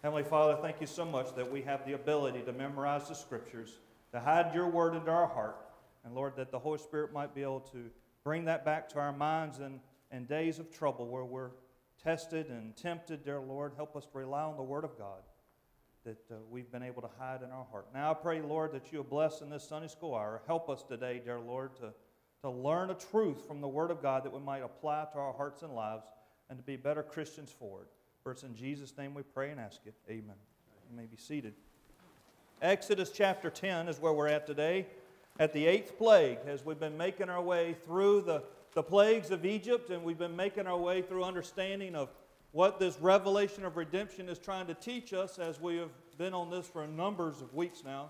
Heavenly Father, thank you so much that we have the ability to memorize the Scriptures, to hide your word into our heart, and Lord, that the Holy Spirit might be able to bring that back to our minds in days of trouble where we're tested and tempted, dear Lord. Help us to rely on the Word of God that we've been able to hide in our heart. Now I pray, Lord, that you will bless in this Sunday school hour. Help us today, dear Lord, to learn a truth from the Word of God that we might apply to our hearts and lives and to be better Christians for it. For it's in Jesus' name we pray and ask it. Amen. You may be seated. Exodus chapter 10 is where we're at today, at the 8th plague, as we've been making our way through the plagues of Egypt, and we've been making our way through understanding of what this revelation of redemption is trying to teach us, as we have been on this for numbers of weeks now.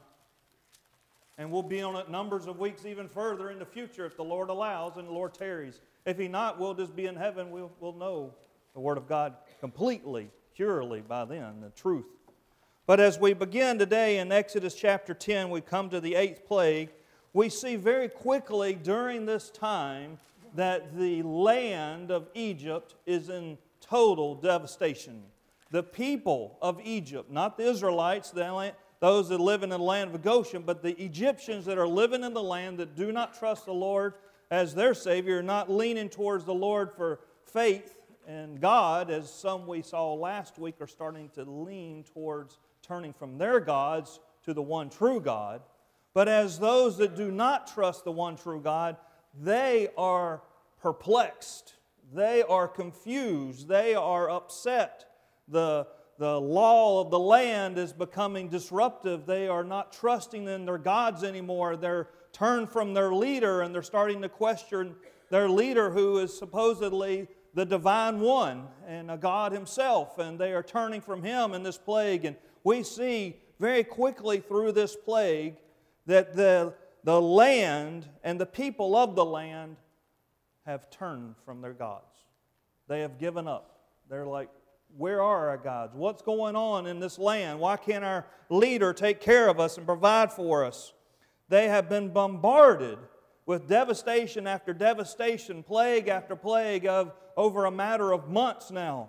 And we'll be on it numbers of weeks even further in the future if the Lord allows and the Lord tarries. If He not, we'll just be in heaven. We'll know the Word of God completely, purely by then, the truth. But as we begin today in Exodus chapter 10, we come to the 8th plague. We see very quickly during this time that the land of Egypt is in total devastation. The people of Egypt, not the Israelites, those that live in the land of Goshen, but the Egyptians that are living in the land that do not trust the Lord as their Savior, not leaning towards the Lord for faith and God, as some we saw last week are starting to lean towards turning from their gods to the one true God. But as those that do not trust the one true God, they are perplexed. They are confused. They are upset. The law of the land is becoming disruptive. They are not trusting in their gods anymore. They're turned from their leader, and they're starting to question their leader, who is supposedly the divine one and a God Himself, and they are turning from Him in this plague. And we see very quickly through this plague that the land and the people of the land have turned from their gods. They have given up. They're like, where are our gods? What's going on in this land? Why can't our leader take care of us and provide for us? They have been bombarded with devastation after devastation, plague after plague over a matter of months now.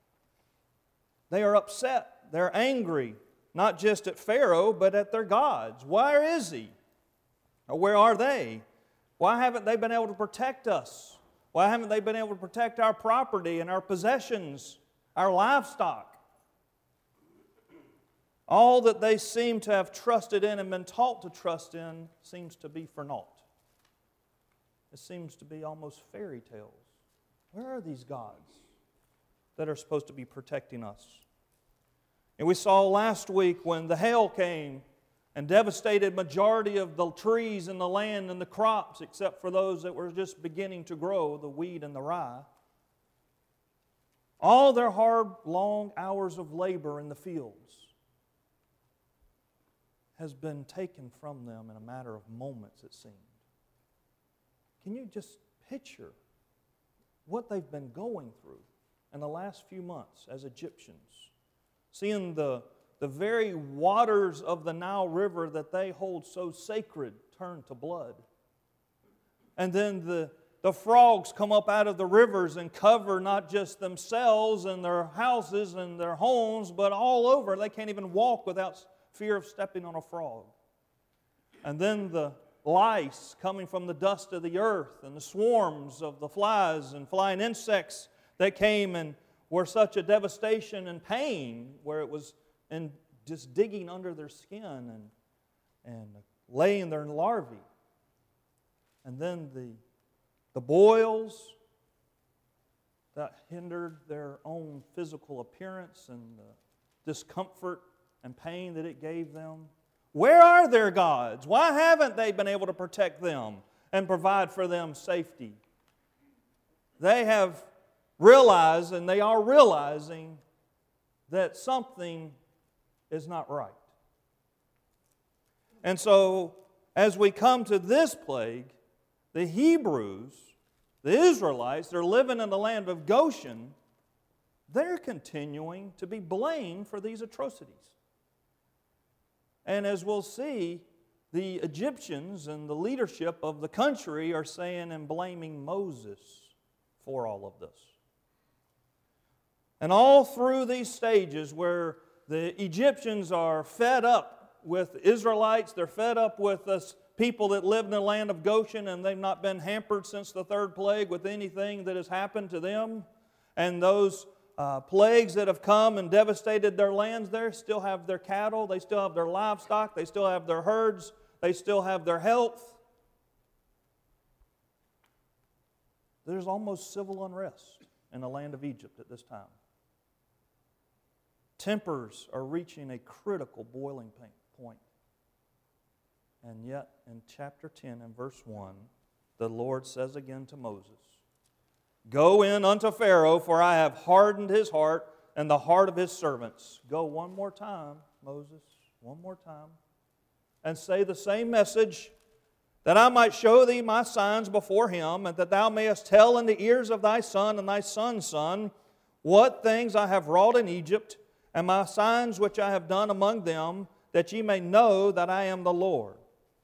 They are upset. They're angry, not just at Pharaoh, but at their gods. Where is He? Or where are they? Why haven't they been able to protect us? Why haven't they been able to protect our property and our possessions, our livestock? All that they seem to have trusted in and been taught to trust in seems to be for naught. It seems to be almost fairy tales. Where are these gods that are supposed to be protecting us? And we saw last week when the hail came and devastated majority of the trees in the land and the crops, except for those that were just beginning to grow, the wheat and the rye. All their hard, long hours of labor in the fields has been taken from them in a matter of moments, it seemed. Can you just picture what they've been going through in the last few months as Egyptians? Seeing the very waters of the Nile River that they hold so sacred turn to blood. And then the frogs come up out of the rivers and cover not just themselves and their houses and their homes, but all over. They can't even walk without fear of stepping on a frog. And then the lice coming from the dust of the earth and the swarms of the flies and flying insects that came and were such a devastation and pain, where it was in just digging under their skin and laying their larvae. And then the boils that hindered their own physical appearance and the discomfort and pain that it gave them. Where are their gods? Why haven't they been able to protect them and provide for them safety? They have realized, and they are realizing, that something is not right. And so, as we come to this plague, the Hebrews, the Israelites, they're living in the land of Goshen, they're continuing to be blamed for these atrocities. And as we'll see, the Egyptians and the leadership of the country are saying and blaming Moses for all of this. And all through these stages where the Egyptians are fed up with Israelites. They're fed up with us people that live in the land of Goshen, and they've not been hampered since the third plague with anything that has happened to them. And those plagues that have come and devastated their lands, they still have their cattle, they still have their livestock, they still have their herds, they still have their health. There's almost civil unrest in the land of Egypt at this time. Tempers are reaching a critical boiling point. And yet, in chapter 10 and verse 1, the Lord says again to Moses, "Go in unto Pharaoh, for I have hardened his heart and the heart of his servants." Go one more time, Moses, one more time, and say the same message, "that I might show thee my signs before him, and that thou mayest tell in the ears of thy son and thy son's son what things I have wrought in Egypt, and my signs which I have done among them, that ye may know that I am the Lord."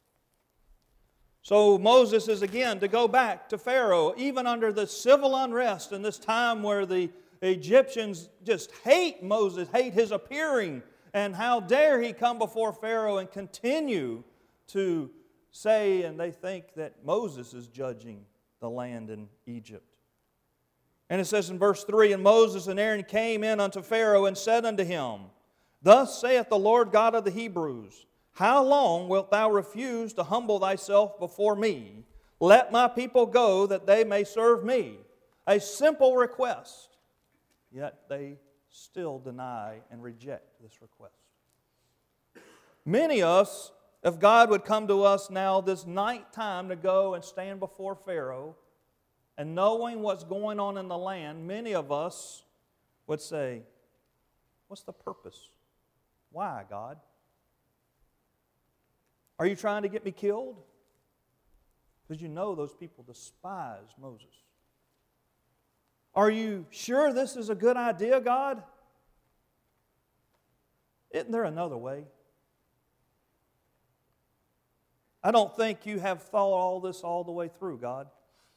So Moses is again to go back to Pharaoh, even under the civil unrest in this time where the Egyptians just hate Moses, hate his appearing, and how dare he come before Pharaoh and continue to say, and they think that Moses is judging the land in Egypt. And it says in verse 3, "And Moses and Aaron came in unto Pharaoh and said unto him, Thus saith the Lord God of the Hebrews, How long wilt thou refuse to humble thyself before me? Let my people go, that they may serve me." A simple request, yet they still deny and reject this request. Many of us, if God would come to us now this night time to go and stand before Pharaoh, and knowing what's going on in the land, many of us would say, "What's the purpose? Why, God? Are you trying to get me killed?" Because you know those people despise Moses. "Are you sure this is a good idea, God? Isn't there another way? I don't think you have thought all this all the way through, God."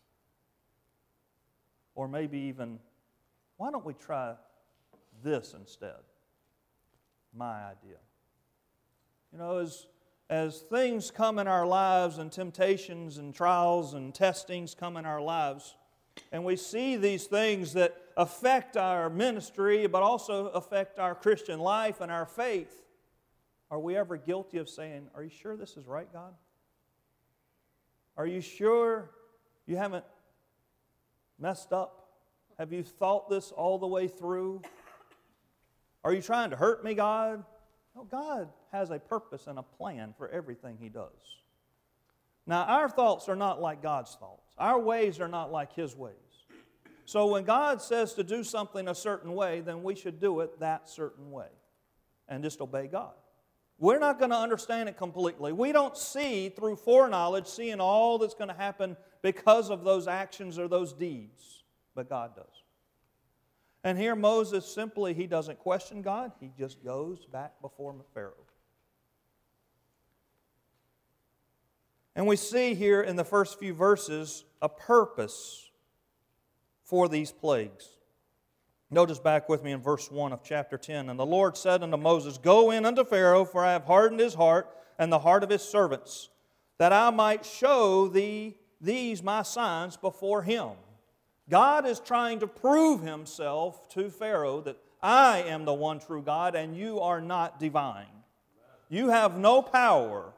Or maybe even, "Why don't we try this instead? My idea." You know, as things come in our lives and temptations and trials and testings come in our lives, and we see these things that affect our ministry but also affect our Christian life and our faith, are we ever guilty of saying, "Are you sure this is right, God? Are you sure you haven't messed up? Have you thought this all the way through? Are you trying to hurt me, God?" No, God has a purpose and a plan for everything He does. Now, our thoughts are not like God's thoughts. Our ways are not like His ways. So when God says to do something a certain way, then we should do it that certain way and just obey God. We're not going to understand it completely. We don't see through foreknowledge, seeing all that's going to happen because of those actions or those deeds, but God does. And here Moses simply, he doesn't question God. He just goes back before Pharaoh. And we see here in the first few verses a purpose for these plagues. Notice back with me in verse 1 of chapter 10. "And the Lord said unto Moses, Go in unto Pharaoh, for I have hardened his heart and the heart of his servants, that I might show thee these my signs before him." God is trying to prove Himself to Pharaoh that I am the one true God and you are not divine. You have no power.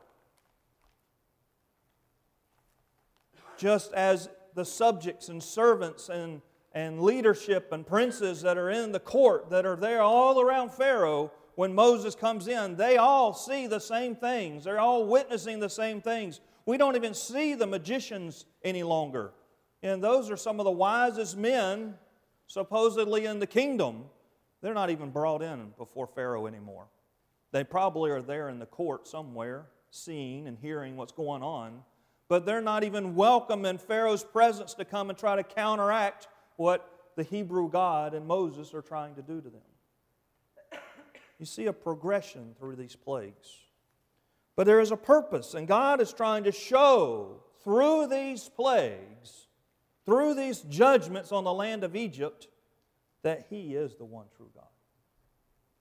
Just as the subjects and servants and leadership and princes that are in the court, that are there all around Pharaoh, when Moses comes in, they all see the same things. They're all witnessing the same things. We don't even see the magicians any longer. And those are some of the wisest men, supposedly in the kingdom. They're not even brought in before Pharaoh anymore. They probably are there in the court somewhere, seeing and hearing what's going on. But they're not even welcome in Pharaoh's presence to come and try to counteract what the Hebrew God and Moses are trying to do to them. You see a progression through these plagues. But there is a purpose, and God is trying to show through these plagues, through these judgments on the land of Egypt, that He is the one true God.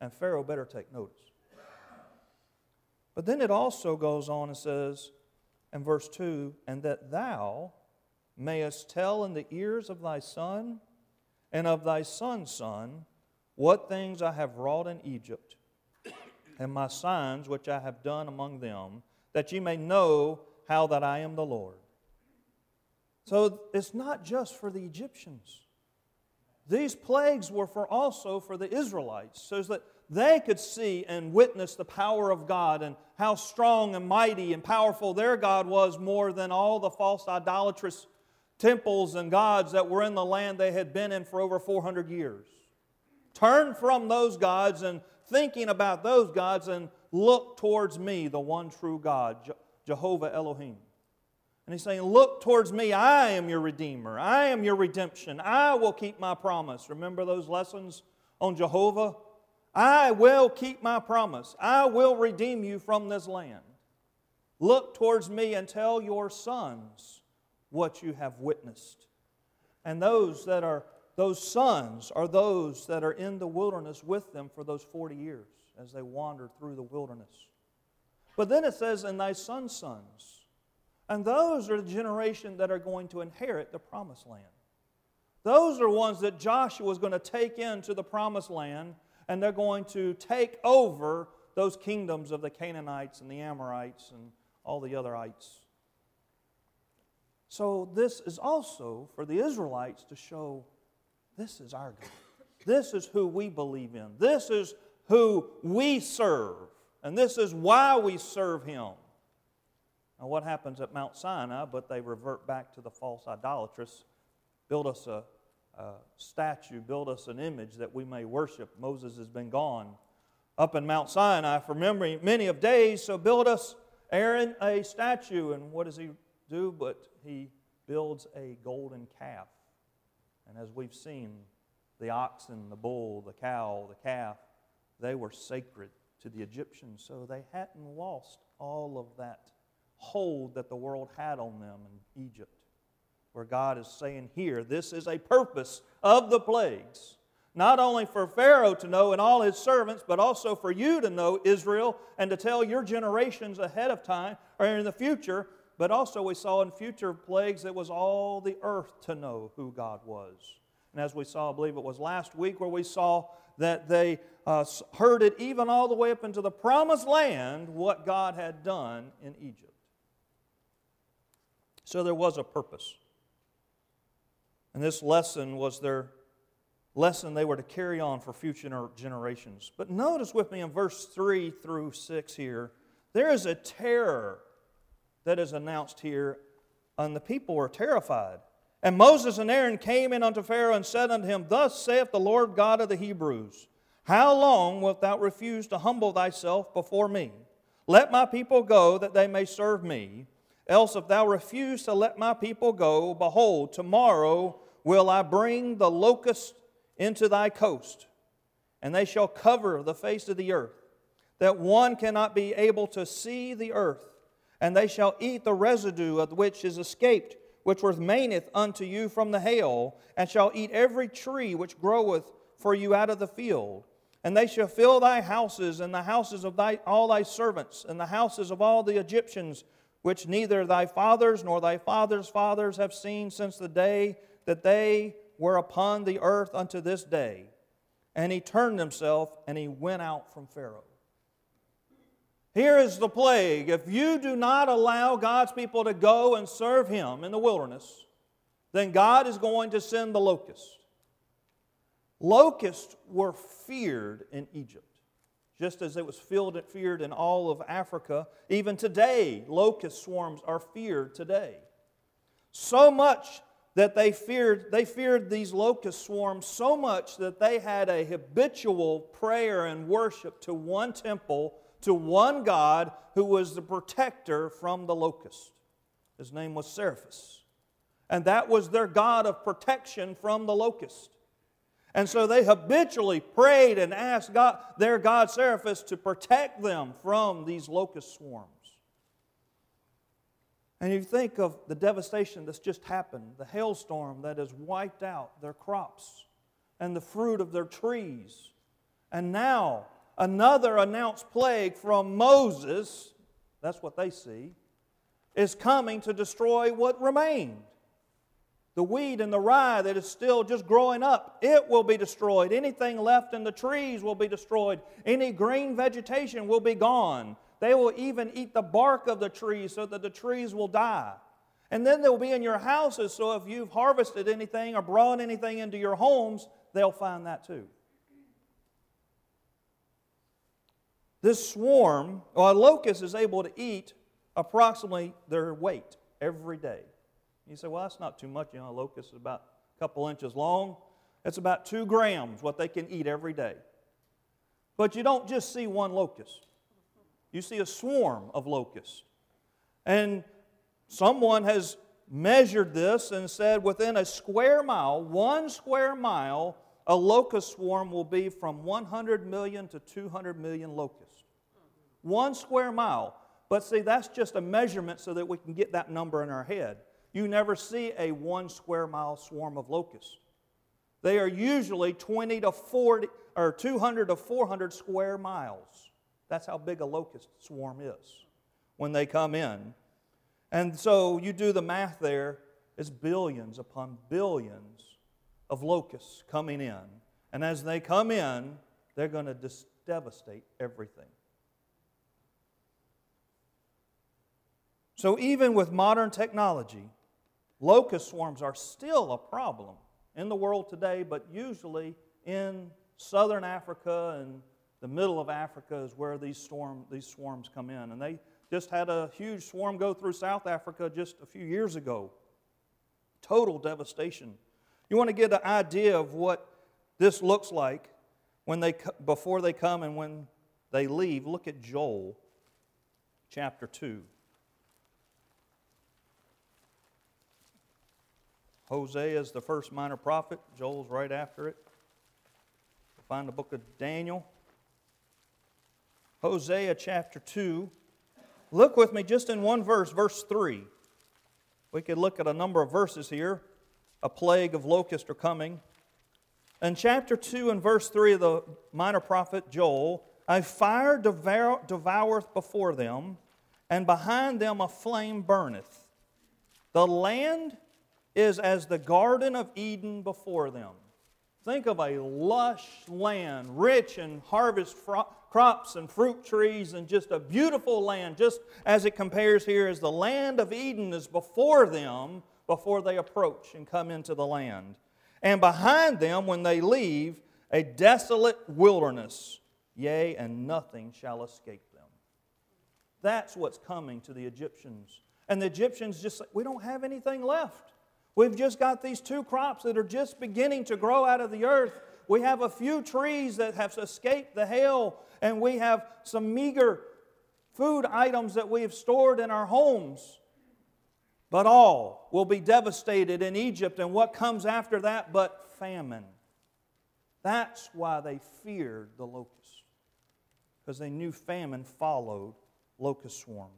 And Pharaoh better take notice. But then it also goes on and says in verse 2, and that thou mayest tell in the ears of thy son and of thy son's son what things I have wrought in Egypt, and my signs which I have done among them, that ye may know how that I am the Lord. So it's not just for the Egyptians. These plagues were also for the Israelites, so that they could see and witness the power of God and how strong and mighty and powerful their God was, more than all the false idolatrous temples and gods that were in the land they had been in for over 400 years. Turn from those gods and thinking about those gods and look towards me, the one true God, Jehovah Elohim. And He's saying, look towards me. I am your Redeemer. I am your redemption. I will keep my promise. Remember those lessons on Jehovah? I will keep my promise. I will redeem you from this land. Look towards me and tell your sons what you have witnessed. And those sons are those that are in the wilderness with them for those 40 years as they wandered through the wilderness. But then it says, and thy sons' sons. And those are the generation that are going to inherit the promised land. Those are ones that Joshua is going to take into the promised land, and they're going to take over those kingdoms of the Canaanites and the Amorites and all the other ites. So this is also for the Israelites to show this is our God. This is who we believe in. This is who we serve. And this is why we serve Him. Now what happens at Mount Sinai? But they revert back to the false idolatrous. Build us a statue, build us an image that we may worship. Moses has been gone up in Mount Sinai for many of days, so build us, Aaron, a statue. And what does he do? But he builds a golden calf. And as we've seen, the oxen, the bull, the cow, the calf, they were sacred to the Egyptians, so they hadn't lost all of that hold that the world had on them in Egypt. Where God is saying here, this is a purpose of the plagues. Not only for Pharaoh to know and all his servants, but also for you to know, Israel, and to tell your generations ahead of time, or in the future. But also we saw in future plagues, it was all the earth to know who God was. And as we saw, I believe it was last week, where we saw that they heard it even all the way up into the promised land, what God had done in Egypt. So there was a purpose. And this lesson was their lesson they were to carry on for future generations. But notice with me in verse 3 through 6 here, there is a terror that is announced here, and the people were terrified. And Moses and Aaron came in unto Pharaoh and said unto him, Thus saith the Lord God of the Hebrews, How long wilt thou refuse to humble thyself before me? Let my people go, that they may serve me. Else if thou refuse to let my people go, behold, tomorrow will I bring the locust into thy coast, and they shall cover the face of the earth, that one cannot be able to see the earth. And they shall eat the residue of which is escaped, which remaineth unto you from the hail, and shall eat every tree which groweth for you out of the field. And they shall fill thy houses, and the houses of all thy servants, and the houses of all the Egyptians, which neither thy fathers nor thy fathers' fathers have seen since the day that they were upon the earth unto this day. And he turned himself, and he went out from Pharaoh. Here is the plague. If you do not allow God's people to go and serve Him in the wilderness, then God is going to send the locusts. Locusts were feared in Egypt, just as it was feared in all of Africa. Even today, locust swarms are feared today. So much that they feared these locust swarms so much that they had a habitual prayer and worship to one temple, to one God who was the protector from the locust. His name was Seraphis. And that was their God of protection from the locust. And so they habitually prayed and asked their God Seraphis to protect them from these locust swarms. And you think of the devastation that's just happened, the hailstorm that has wiped out their crops and the fruit of their trees. And now, another announced plague from Moses, that's what they see, is coming to destroy what remained. The wheat and the rye that is still just growing up, it will be destroyed. Anything left in the trees will be destroyed. Any green vegetation will be gone. They will even eat the bark of the trees so that the trees will die. And then they'll be in your houses, so if you've harvested anything or brought anything into your homes, they'll find that too. This swarm, or a locust, is able to eat approximately their weight every day. You say, well, that's not too much. A locust is about a couple inches long. It's about 2 grams what they can eat every day. But you don't just see one locust. You see a swarm of locusts. And someone has measured this and said within a square mile, 1 square mile, a locust swarm will be from 100 million to 200 million locusts. 1 square mile. But see, that's just a measurement so that we can get that number in our head. You never see a 1 square mile swarm of locusts. They are usually 20 to 40 or 200 to 400 square miles. That's how big a locust swarm is when they come in. And so you do the math there, it's billions upon billions of locusts coming in. And as they come in, they're going to devastate everything. So even with modern technology, locust swarms are still a problem in the world today, but usually in southern Africa and the middle of Africa is where these swarms come in. And they just had a huge swarm go through South Africa just a few years ago. Total devastation. You want to get an idea of what this looks like before they come and when they leave. Look at Joel chapter 2. Hosea is the first minor prophet. Joel's right after it. Find the book of Daniel. Hosea chapter 2. Look with me just in one verse, verse 3. We could look at a number of verses here. A plague of locusts are coming. In chapter 2 and verse 3 of the minor prophet Joel, a fire devoureth before them, and behind them a flame burneth. The land is as the Garden of Eden before them. Think of a lush land, rich in harvest crops and fruit trees, and just a beautiful land, just as it compares here as the land of Eden is before them before they approach and come into the land. And behind them, when they leave, a desolate wilderness, yea, and nothing shall escape them. That's what's coming to the Egyptians. And the Egyptians just say, we don't have anything left. We've just got these 2 crops that are just beginning to grow out of the earth. We have a few trees that have escaped the hail, and we have some meager food items that we have stored in our homes. But all will be devastated in Egypt, and what comes after that but famine. That's why they feared the locusts, because they knew famine followed locust swarms.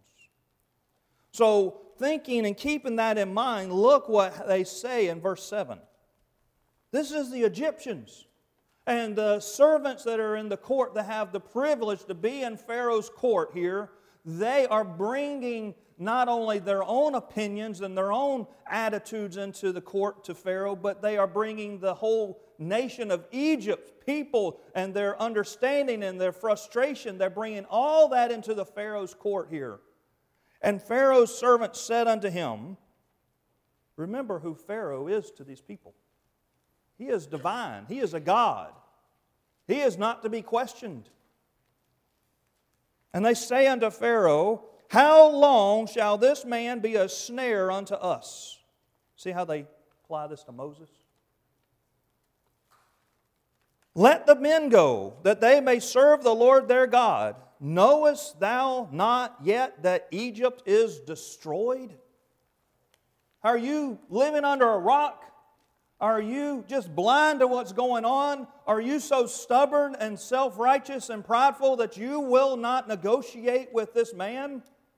So, thinking and keeping that in mind, look what they say in verse 7. This is the Egyptians and the servants that are in the court that have the privilege to be in Pharaoh's court here. They are bringing not only their own opinions and their own attitudes into the court to Pharaoh, but they are bringing the whole nation of Egypt, people and their understanding and their frustration. They're bringing all that into the Pharaoh's court here. And Pharaoh's servant said unto him, remember who Pharaoh is to these people. He is divine. He is a God. He is not to be questioned. And they say unto Pharaoh, how long shall this man be a snare unto us? See how they apply this to Moses? Let the men go, that they may serve the Lord their God. Knowest thou not yet that Egypt is destroyed? Are you living under a rock? Are you just blind to what's going on? Are you so stubborn and self-righteous and prideful that you will not negotiate with this man?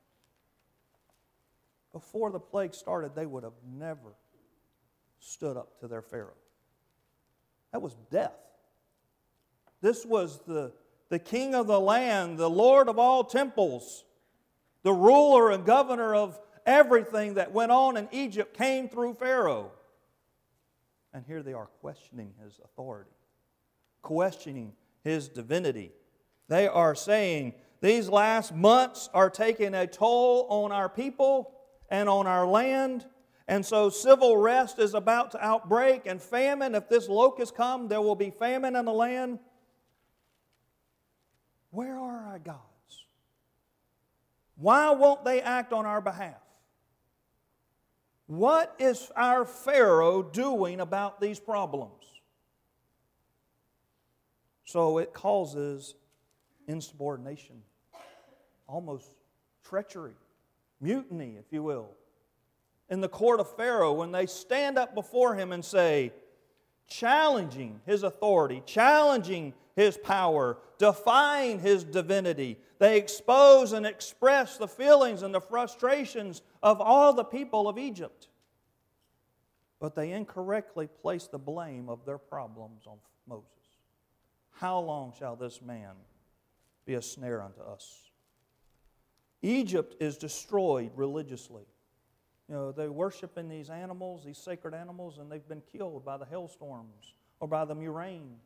Before the plague started, they would have never stood up to their Pharaoh. That was death. This was the king of the land, the Lord of all temples, the ruler and governor of everything that went on in Egypt came through Pharaoh. And here they are questioning his authority, questioning his divinity. They are saying, these last months are taking a toll on our people and on our land. And so civil rest is about to outbreak, and famine. If this locust come, there will be famine in the land. Where are our gods? Why won't they act on our behalf? What is our Pharaoh doing about these problems? So it causes insubordination, almost treachery, mutiny, if you will. In the court of Pharaoh, when they stand up before him and say, challenging his authority, challenging his power, defying his divinity, they expose and express the feelings and the frustrations of all the people of Egypt. But they incorrectly place the blame of their problems on Moses. How long shall this man be a snare unto us? Egypt is destroyed religiously. You know, they're worshiping these animals, these sacred animals, and they've been killed by the hailstorms or by the murrain.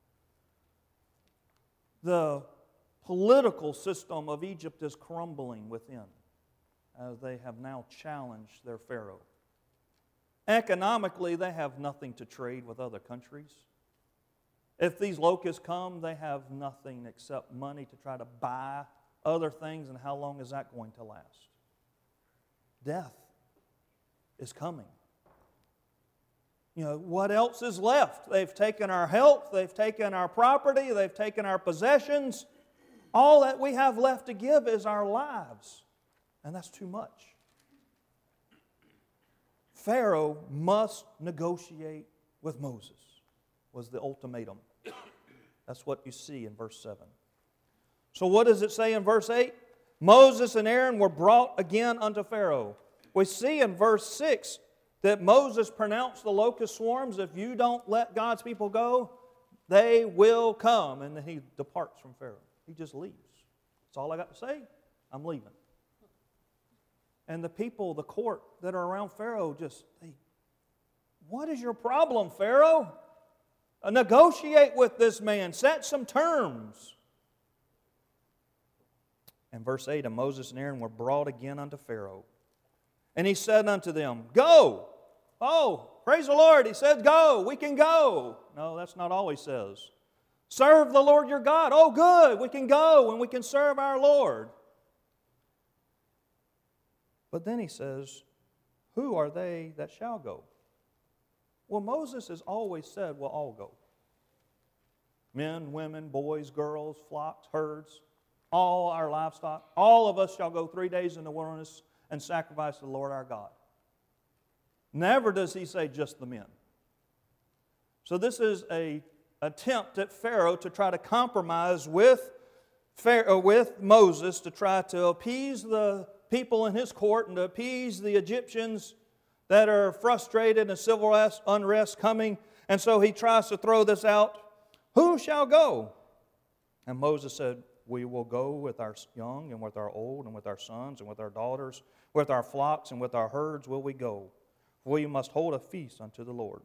The political system of Egypt is crumbling within as they have now challenged their Pharaoh. Economically, they have nothing to trade with other countries. If these locusts come, they have nothing except money to try to buy other things, and how long is that going to last? Death is coming. You know, what else is left? They've taken our health, they've taken our property, they've taken our possessions. All that we have left to give is our lives, and that's too much. Pharaoh must negotiate with Moses, was the ultimatum. That's what you see in verse 7. So what does it say in verse 8? Moses and Aaron were brought again unto Pharaoh. We see in verse 6 that Moses pronounced the locust swarms, if you don't let God's people go, they will come. And then he departs from Pharaoh. He just leaves. That's all I got to say. I'm leaving. And the people, the court that are around Pharaoh what is your problem, Pharaoh? Negotiate with this man. Set some terms. And verse 8, and Moses and Aaron were brought again unto Pharaoh. And he said unto them, go. Oh, praise the Lord. He said, go. We can go. No, that's not all he says. Serve the Lord your God. Oh, good. We can go and we can serve our Lord. But then he says, who are they that shall go? Well, Moses has always said, we'll all go. Men, women, boys, girls, flocks, herds, all our livestock, all of us shall go 3 days in the wilderness and sacrifice to the Lord our God. Never does he say just the men. So this is an attempt at Pharaoh to try to compromise with Moses to try to appease the people in his court and to appease the Egyptians that are frustrated and civil unrest coming. And so he tries to throw this out. Who shall go? And Moses said, we will go with our young and with our old and with our sons and with our daughters, with our flocks and with our herds will we go. For we must hold a feast unto the Lord.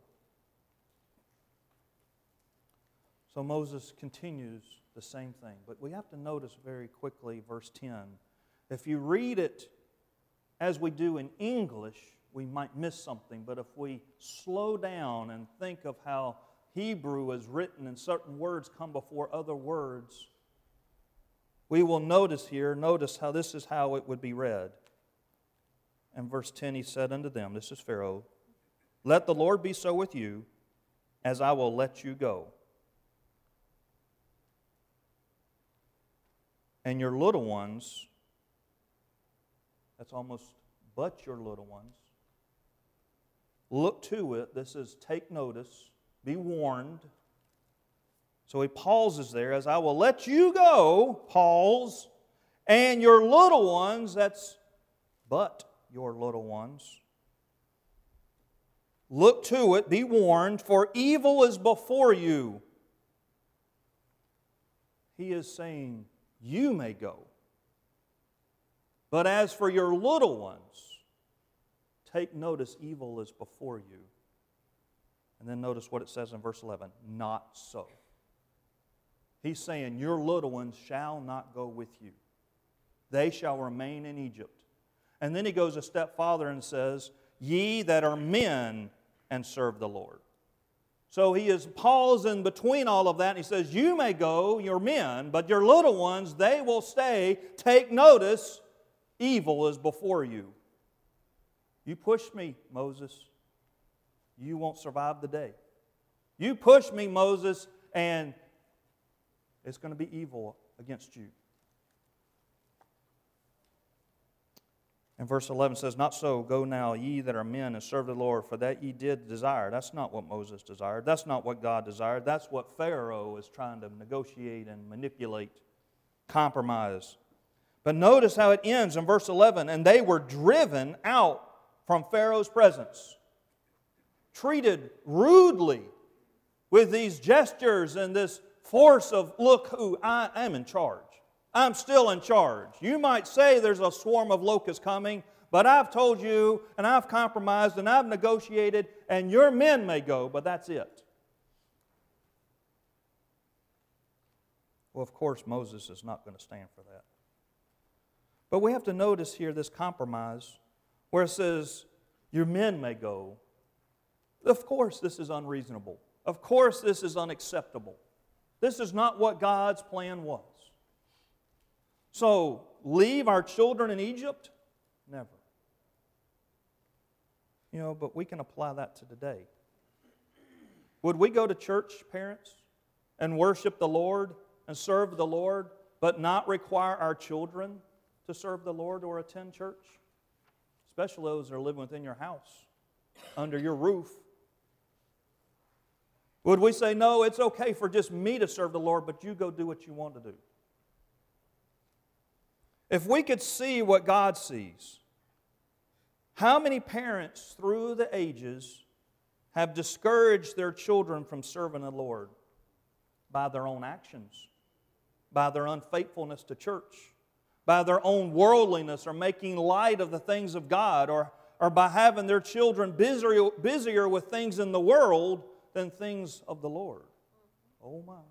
So Moses continues the same thing. But we have to notice very quickly verse 10. If you read it as we do in English, we might miss something. But if we slow down and think of how Hebrew is written and certain words come before other words, we will notice how this is how it would be read. And verse 10, he said unto them, this is Pharaoh, let the Lord be so with you, as I will let you go. And your little ones, that's almost but your little ones, look to it. This is take notice, be warned. So he pauses there, as I will let you go, pause, and your little ones, that's but your little ones. Look to it, be warned, for evil is before you. He is saying, you may go. But as for your little ones, take notice, evil is before you. And then notice what it says in verse 11, not so. He's saying, your little ones shall not go with you. They shall remain in Egypt. And then he goes a step farther and says, ye that are men and serve the Lord. So he is pausing between all of that, and he says, you may go, your men, but your little ones, they will stay. Take notice, evil is before you. You push me, Moses, you won't survive the day. You push me, Moses, and it's going to be evil against you. And verse 11 says, not so, go now, ye that are men, and serve the Lord, for that ye did desire. That's not what Moses desired. That's not what God desired. That's what Pharaoh is trying to negotiate and manipulate, compromise. But notice how it ends in verse 11, and they were driven out from Pharaoh's presence, treated rudely with these gestures and this force of, look who I am in charge. I'm still in charge. You might say there's a swarm of locusts coming, but I've told you, and I've compromised, and I've negotiated, and your men may go, but that's it. Well, of course, Moses is not going to stand for that. But we have to notice here this compromise where it says, your men may go. Of course, this is unreasonable. Of course, this is unacceptable. This is not what God's plan was. So, leave our children in Egypt? Never. But we can apply that to today. Would we go to church, parents, and worship the Lord and serve the Lord, but not require our children to serve the Lord or attend church? Especially those that are living within your house, under your roof. Would we say, no, it's okay for just me to serve the Lord, but you go do what you want to do? If we could see what God sees, how many parents through the ages have discouraged their children from serving the Lord by their own actions, by their unfaithfulness to church, by their own worldliness or making light of the things of God, or by having their children busier with things in the world than things of the Lord? Oh my.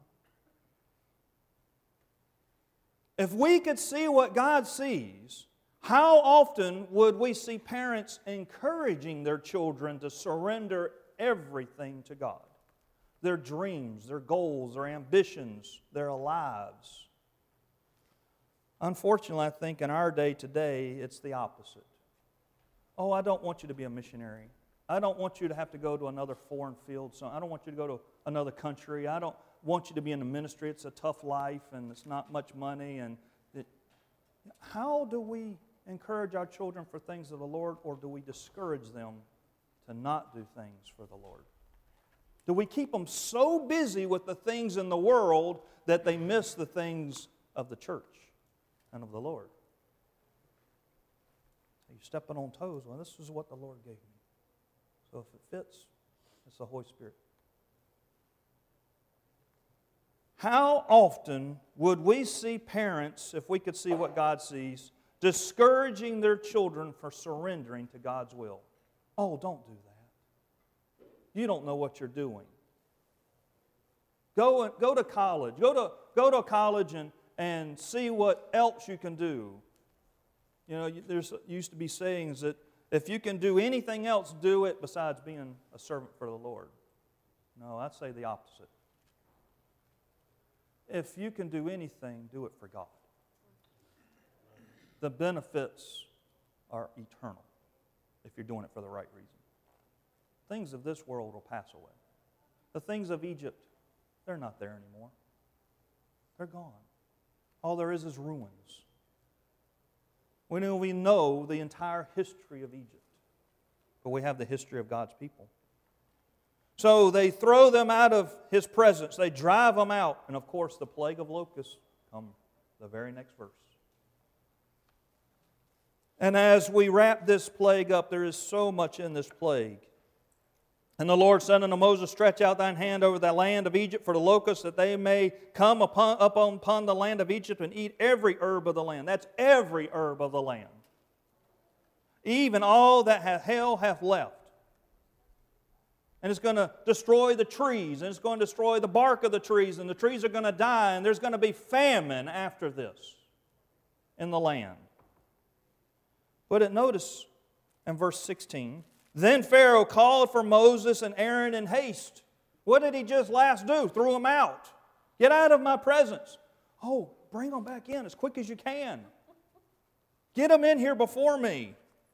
If we could see what God sees, how often would we see parents encouraging their children to surrender everything to God? Their dreams, their goals, their ambitions, their lives. Unfortunately, I think in our day today, it's the opposite. Oh, I don't want you to be a missionary. I don't want you to have to go to another foreign field. So I don't want you to go to another country. I don't want you to be in the ministry. It's a tough life and it's not much money. How do we encourage our children for things of the Lord, or do we discourage them to not do things for the Lord? Do we keep them so busy with the things in the world that they miss the things of the church and of the Lord? You're stepping on toes. Well, this is what the Lord gave me. So if it fits, it's the Holy Spirit. How often would we see parents, if we could see what God sees, discouraging their children for surrendering to God's will? Oh, don't do that. You don't know what you're doing. Go to college. Go to college and see what else you can do. There's used to be sayings that if you can do anything else, do it besides being a servant for the Lord. No, I'd say the opposite. If you can do anything, do it for God. The benefits are eternal if you're doing it for the right reason. Things of this world will pass away. The things of Egypt, they're not there anymore. They're gone. All there is ruins. We know the entire history of Egypt, but we have the history of God's people. So they throw them out of His presence. They drive them out. And of course, the plague of locusts come the very next verse. And as we wrap this plague up, there is so much in this plague. And the Lord said unto Moses, Stretch out thine hand over the land of Egypt for the locusts, that they may come upon the land of Egypt and eat every herb of the land. That's every herb of the land. Even all that hell hath left. And it's going to destroy the trees, and it's going to destroy the bark of the trees, and the trees are going to die, and there's going to be famine after this in the land. But notice in verse 16, Then Pharaoh called for Moses and Aaron in haste. What did he just last do? Threw them out. Get out of my presence. Oh, bring them back in as quick as you can. Get them in here before me.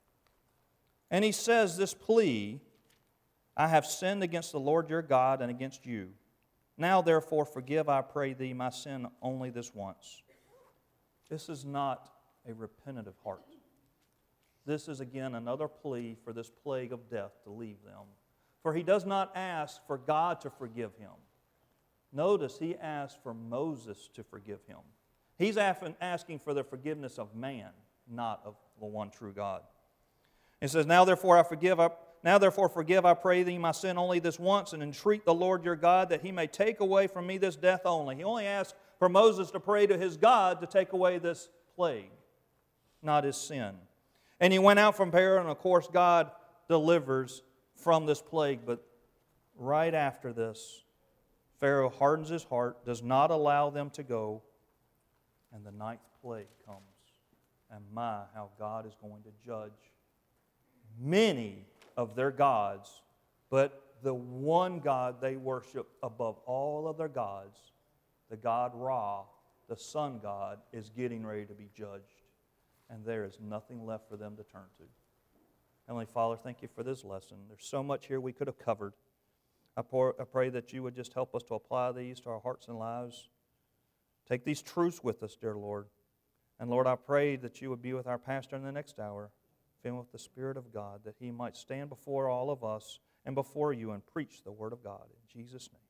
And he says this plea, I have sinned against the Lord your God and against you. Now therefore forgive, I pray thee, my sin only this once. This is not a repentant heart. This is again another plea for this plague of death to leave them. For he does not ask for God to forgive him. Notice he asks for Moses to forgive him. He's asking for the forgiveness of man, not of the one true God. He says, Now therefore forgive, I pray thee, my sin only this once, and entreat the Lord your God that he may take away from me this death only. He only asked for Moses to pray to his God to take away this plague, not his sin. And he went out from Pharaoh, and of course God delivers from this plague. But right after this, Pharaoh hardens his heart, does not allow them to go, and the ninth plague comes. And my, how God is going to judge many of their gods, but the one God they worship above all other gods, the God Ra, the sun god, is getting ready to be judged. And there is nothing left for them to turn to. Heavenly Father, thank you for this lesson. There's so much here we could have covered. I pray that you would just help us to apply these to our hearts and lives. Take these truths with us, dear Lord. And Lord, I pray that you would be with our pastor in the next hour, filled with the Spirit of God, that he might stand before all of us and before you and preach the Word of God. In Jesus' name.